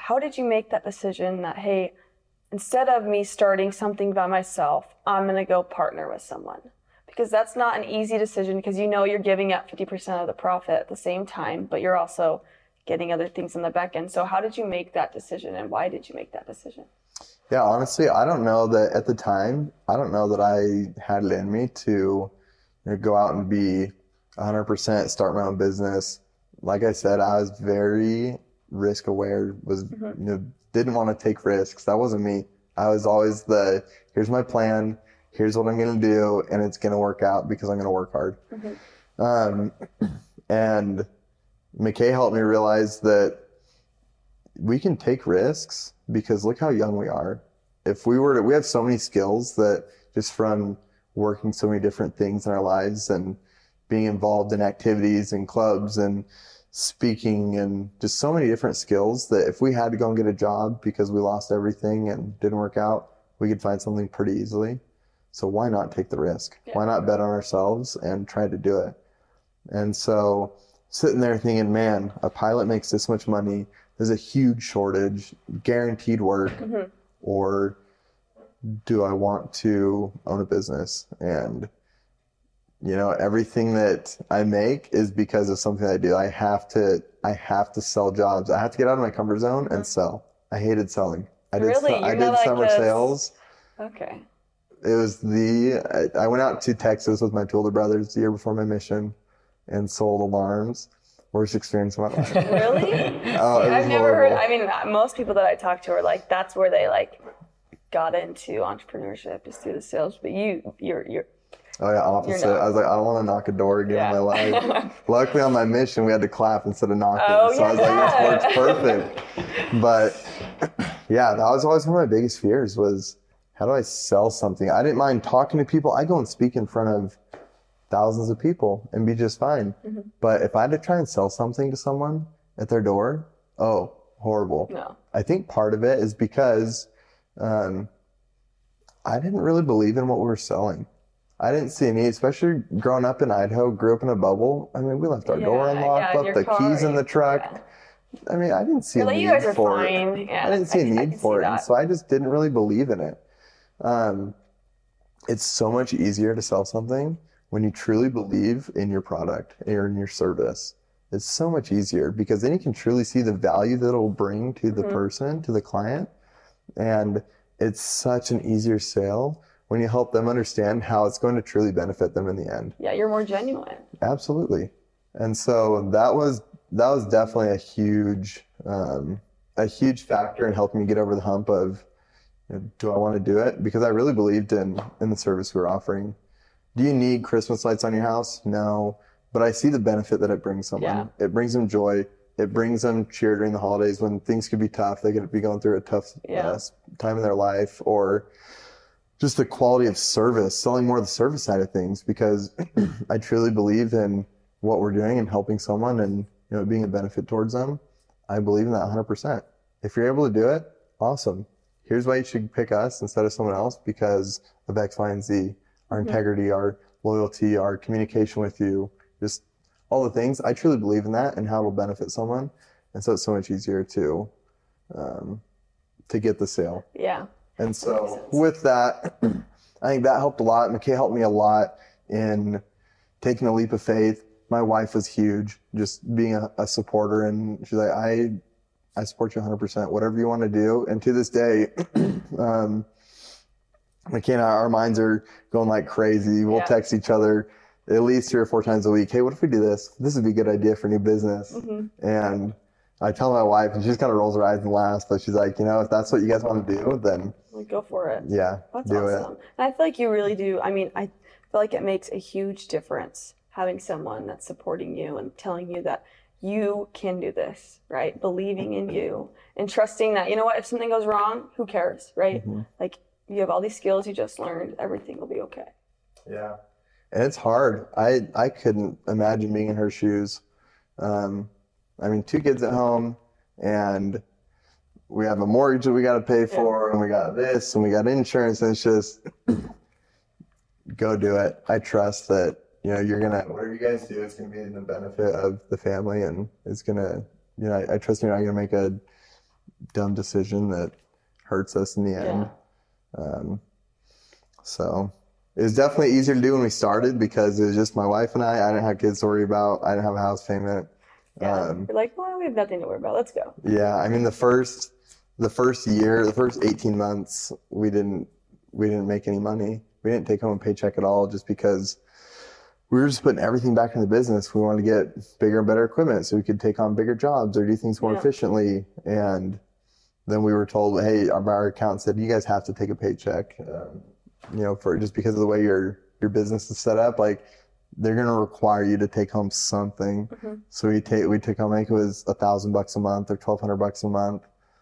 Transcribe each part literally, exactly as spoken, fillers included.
how did you make that decision that, hey, instead of me starting something by myself, I'm going to go partner with someone? Because that's not an easy decision, because you know you're giving up fifty percent of the profit at the same time, but you're also getting other things in the back end. So how did you make that decision, and why did you make that decision? Yeah, honestly, I don't know that at the time, I don't know that I had it in me to, you know, go out and be one hundred percent start my own business. Like I said, I was very risk aware, was, mm-hmm. you know, didn't want to take risks. That wasn't me. I was always the, here's my plan, here's what I'm going to do, and it's going to work out because I'm going to work hard. Mm-hmm. Um, and McKay helped me realize that we can take risks because look how young we are. If we were to, we have so many skills that just from working so many different things in our lives and being involved in activities and clubs and speaking and just so many different skills that if we had to go and get a job because we lost everything and didn't work out, we could find something pretty easily. So why not take the risk? Yeah. Why not bet on ourselves and try to do it? And so sitting there thinking, man, a pilot makes this much money. There's a huge shortage, guaranteed work, mm-hmm. or do I want to own a business? And, you know, everything that I make is because of something I do. I have to, I have to sell jobs. I have to get out of my comfort zone mm-hmm. and sell. I hated selling. I did, really? I did like summer this... sales. Okay. It was the, I, I went out to Texas with my two older brothers the year before my mission and sold alarms. Worst experience of my life. Really? Oh, I've never horrible. heard, I mean, most people that I talk to are like, that's where they like got into entrepreneurship is through the sales, but you, you're, you're. Oh yeah, opposite. I was like, I don't want to knock a door again yeah. in my life. Luckily on my mission, we had to clap instead of knocking. Oh, so yeah. I was like, this works perfect. But yeah, that was always one of my biggest fears was, how do I sell something? I didn't mind talking to people. I go and speak in front of thousands of people and be just fine. Mm-hmm. But if I had to try and sell something to someone at their door, oh, horrible. No. I think part of it is because um, I didn't really believe in what we were selling. I didn't see any, especially growing up in Idaho, grew up in a bubble. I mean, we left our yeah, door unlocked, yeah, left the car, keys in the truck. Yeah. I mean, I didn't see You're a like, need you guys are for fine. it. Yeah, I didn't see I, a need for it. That. And so I just didn't really believe in it. Um, it's so much easier to sell something when you truly believe in your product or in your service. It's so much easier because then you can truly see the value that it'll bring to the mm-hmm. person, to the client. And it's such an easier sale when you help them understand how it's going to truly benefit them in the end. Yeah, you're more genuine. Absolutely. And so that was that was definitely a huge um, a huge factor in helping me get over the hump of, you know, do I want to do it? Because I really believed in in the service we were offering. Do you need Christmas lights on your house? No. But I see the benefit that it brings someone. Yeah. It brings them joy. It brings them cheer during the holidays when things could be tough. They could be going through a tough yeah. uh, time in their life, or just the quality of service, selling more of the service side of things, because I truly believe in what we're doing and helping someone and, you know, being a benefit towards them. I believe in that one hundred percent. If you're able to do it, awesome. Here's why you should pick us instead of someone else, because of X, Y, and Z. Our mm-hmm. integrity, our loyalty, our communication with you, just all the things. I truly believe in that and how it'll benefit someone. And so it's so much easier to um, to get the sale. Yeah. And so with that, I think that helped a lot. McKay helped me a lot in taking a leap of faith. My wife was huge, just being a, a supporter. And she's like, I I support you one hundred percent, whatever you want to do. And to this day, um, McKay and I, our minds are going like crazy. We'll yeah. text each other at least three or four times a week. Hey, what if we do this? This would be a good idea for new business. Mm-hmm. And I tell my wife, and she just kind of rolls her eyes and laughs, but she's like, you know, if that's what you guys want to do, then like, go for it. Yeah, that's do awesome. it. And I feel like you really do. I mean, I feel like it makes a huge difference having someone that's supporting you and telling you that you can do this, right? Believing in you and trusting that, you know what, if something goes wrong, who cares, right? Mm-hmm. Like, you have all these skills you just learned, everything will be okay. Yeah. And it's hard. I, I couldn't imagine being in her shoes. Um, I mean, two kids at home, and we have a mortgage that we got to pay for, yeah. and we got this, and we got insurance, and it's just, go do it. I trust that, you know, you're going to, whatever you guys do, it's going to be in the benefit of the family, and it's going to, you know, I, I trust you're not going to make a dumb decision that hurts us in the end. Yeah. Um, so it was definitely easier to do when we started because it was just my wife and I. I didn't have kids to worry about. I didn't have a house payment. Yeah, um, we're like, well, we have nothing to worry about. Let's go. Yeah, I mean the first the first year, the first eighteen months, we didn't we didn't make any money. We didn't take home a paycheck at all, just because we were just putting everything back in the business. We wanted to get bigger and better equipment so we could take on bigger jobs or do things more yeah. efficiently. And then we were told, hey, our, our accountant said, you guys have to take a paycheck, um, you know, for just because of the way your your business is set up. Like, they're going to require you to take home something. Mm-hmm. So we take, we took home, I think it was a thousand bucks a month or twelve hundred bucks a month.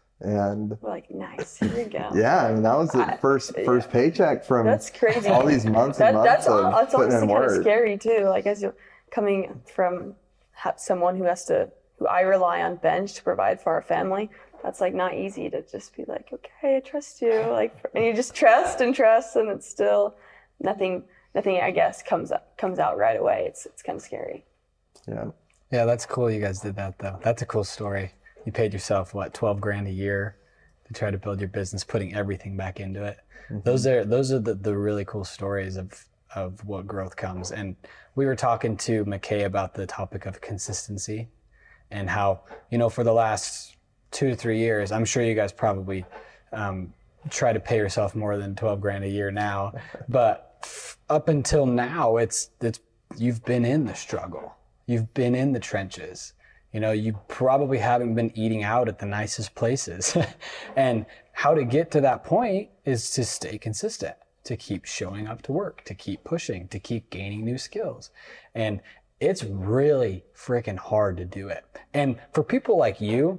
And we're like, nice, here we go. Yeah. I mean, that was the I, first, yeah. first paycheck from that's crazy. all these months and that, months that's, of that's putting in work. Kind of scary too. Like, as you're coming from someone who has to, who I rely on bench to provide for our family. That's like not easy to just be like, okay, I trust you. Like, and you just trust and trust, and it's still nothing, nothing, I guess, comes up, comes out right away. It's, it's kind of scary. Yeah. Yeah, that's cool. You guys did that though. That's a cool story. You paid yourself what, twelve grand a year to try to build your business, putting everything back into it. Mm-hmm. Those are, those are the, the really cool stories of, of what growth comes. And we were talking to McKay about the topic of consistency and how, you know, for the last two to three years, I'm sure you guys probably um, try to pay yourself more than twelve grand a year now, but f- up until now, it's, it's, you've been in the struggle. You've been in the trenches. You know, you probably haven't been eating out at the nicest places. And how to get to that point is to stay consistent, to keep showing up to work, to keep pushing, to keep gaining new skills. And it's really freaking hard to do it. And for people like you,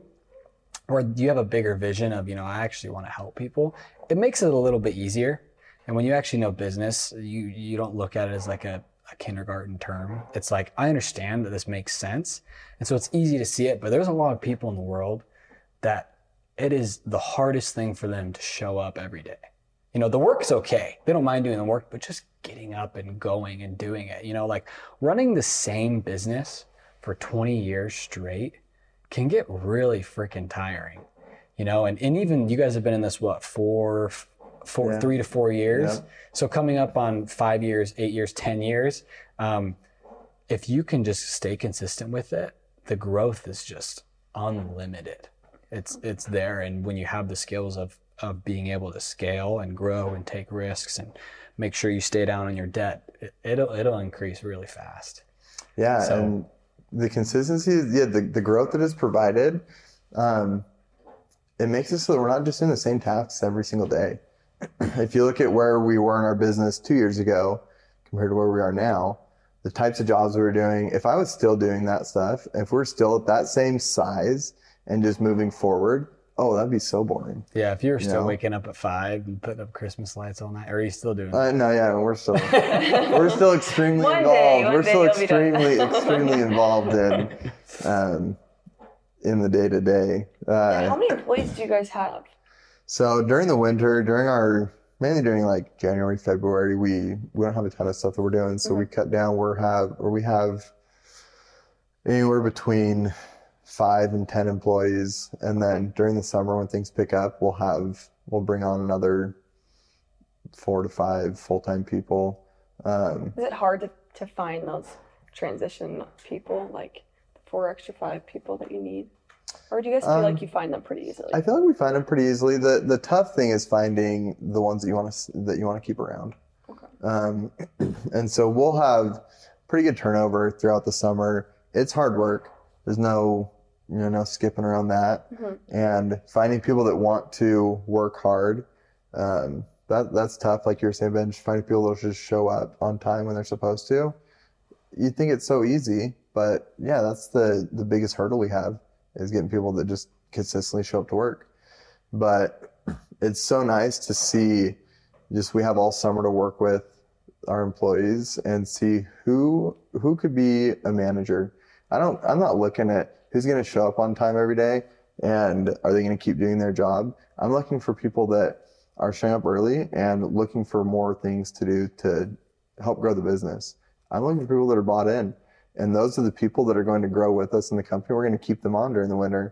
or you have a bigger vision of, you know, I actually want to help people, it makes it a little bit easier. And when you actually know business, you, you don't look at it as like a, a kindergarten term. It's like, I understand that this makes sense. And so it's easy to see it, but there's a lot of people in the world that it is the hardest thing for them to show up every day. You know, the work's okay. They don't mind doing the work, but just getting up and going and doing it, you know, like running the same business for twenty years straight can get really freaking tiring, you know, and, and even you guys have been in this, what, four, four, yeah. three to four years. Yeah. So coming up on five years, eight years, ten years, um, if you can just stay consistent with it, the growth is just unlimited. It's, it's there. And when you have the skills of, of being able to scale and grow and take risks and make sure you stay down on your debt, it, it'll, it'll increase really fast. Yeah. So, and the consistency, yeah, the, the growth that is provided, um, it makes it so that we're not just doing the same tasks every single day. If you look at where we were in our business two years ago compared to where we are now, the types of jobs we were doing, if I was still doing that stuff, if we're still at that same size and just moving forward, oh, that'd be so boring. Yeah, if you were still you know? waking up at five and putting up Christmas lights all night, or are you still doing uh, that? No, yeah, we're still we're still extremely one involved. Day, one we're day still you'll be done. extremely extremely involved in um, in the day to day. How many employees do you guys have? So during the winter, during our mainly during like January, February, we we don't have a ton of stuff that we're doing, so mm-hmm. we cut down. We have or we have anywhere between five and ten employees, and then during the summer when things pick up, we'll have we'll bring on another four to five full-time people. Um, Is it hard to, to find those transition people, like the four extra five people that you need, or do you guys feel um, like you find them pretty easily? I feel like we find them pretty easily. the The tough thing is finding the ones that you want to that you want to keep around. Okay. Um, and so we'll have pretty good turnover throughout the summer. It's hard work. There's no you know, no skipping around that. Mm-hmm. And finding people that want to work hard, um, that that's tough. Like you were saying, Ben, just finding people that just show up on time when they're supposed to. You think it's so easy, but yeah, that's the, the biggest hurdle we have is getting people that just consistently show up to work. But it's so nice to see just we have all summer to work with our employees and see who who could be a manager. I don't, I'm not looking at who's going to show up on time every day and are they going to keep doing their job. I'm looking for people that are showing up early and looking for more things to do to help grow the business. I'm looking for people that are bought in, and those are the people that are going to grow with us in the company. We're going to keep them on during the winter.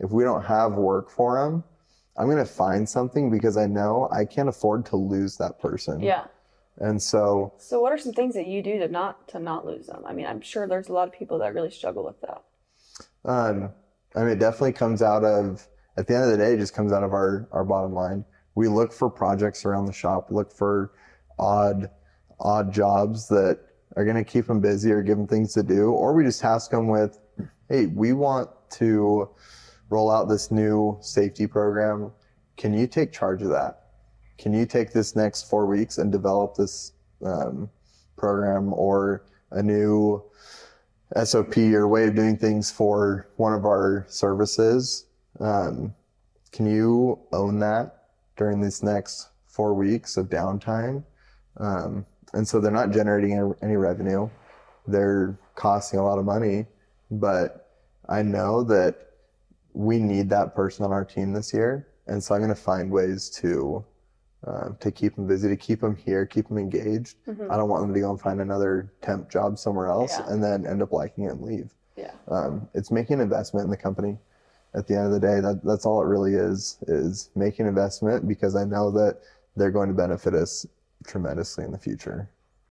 if we don't have work for them, I'm going to find something because I know I can't afford to lose that person. Yeah. And so, So what are some things that you do to not to not lose them? I mean, I'm sure there's a lot of people that really struggle with that. um, I mean, it definitely comes out of, at the end of the day, it just comes out of our, our bottom line. We look for projects around the shop, look for odd, odd jobs that are going to keep them busy or give them things to do. Or we just task them with, hey, we want to roll out this new safety program. Can you take charge of that? Can you take this next four weeks and develop this um, program or a new S O P or way of doing things for one of our services? Um, can you own that during this next four weeks of downtime? Um, and so they're not generating any, any revenue. They're costing a lot of money, but I know that we need that person on our team this year. And so I'm going to find ways to uh, to keep them busy, to keep them here, keep them engaged. Mm-hmm. I don't want them to go and find another temp job somewhere else Yeah. and then end up liking it and leave. Yeah. Um, it's making an investment in the company. At the end of the day, that, that's all it really is, is making an investment because I know that they're going to benefit us tremendously in the future.